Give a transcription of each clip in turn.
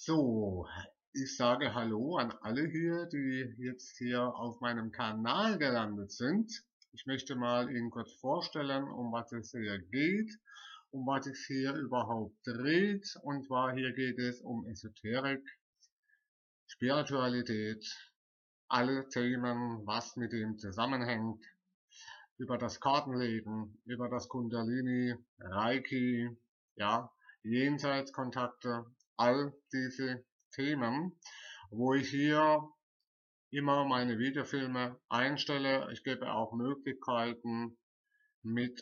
So, ich sage Hallo an alle hier, die jetzt hier auf meinem Kanal gelandet sind. Ich möchte mal Ihnen kurz vorstellen, um was es hier geht, um was es hier überhaupt dreht. Und zwar hier geht es um Esoterik, Spiritualität, alle Themen, was mit dem zusammenhängt, über das Kartenlegen, über das Kundalini, Reiki, ja, Jenseitskontakte, all diese Themen, wo ich hier immer meine Videofilme einstelle. Ich gebe auch Möglichkeiten mit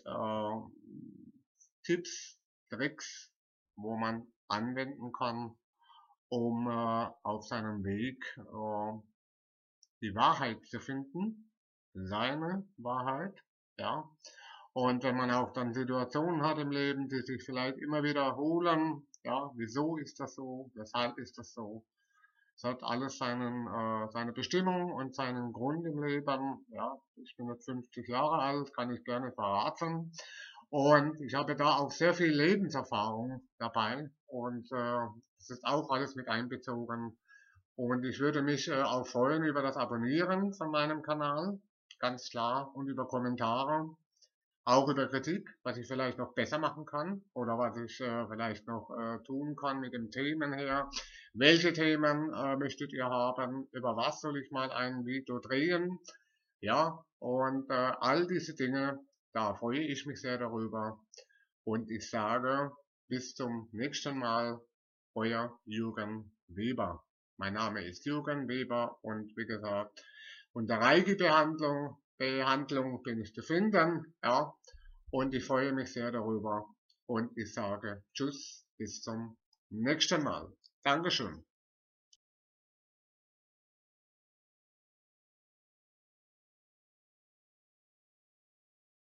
Tipps, Tricks, wo man anwenden kann, um auf seinem Weg die Wahrheit zu finden, seine Wahrheit, ja. Und wenn man auch dann Situationen hat im Leben, die sich vielleicht immer wiederholen, ja, wieso ist das so, weshalb ist das so? Es hat alles seine Bestimmung und seinen Grund im Leben. Ja, ich bin jetzt 50 Jahre alt, kann ich gerne verraten. Und ich habe da auch sehr viel Lebenserfahrung dabei. Und das ist auch alles mit einbezogen. Und ich würde mich auch freuen über das Abonnieren von meinem Kanal, ganz klar, und über Kommentare, auch über Kritik, was ich vielleicht noch besser machen kann oder was ich vielleicht noch tun kann mit den Themen her. Welche Themen möchtet ihr haben? Über was soll ich mal ein Video drehen? Ja, und all diese Dinge, da freue ich mich sehr darüber. Und ich sage, bis zum nächsten Mal, euer Jürgen Weber. Mein Name ist Jürgen Weber und wie gesagt, unter Reiki-Behandlung bin ich zu finden, ja, und ich freue mich sehr darüber und ich sage Tschüss, bis zum nächsten Mal. Dankeschön.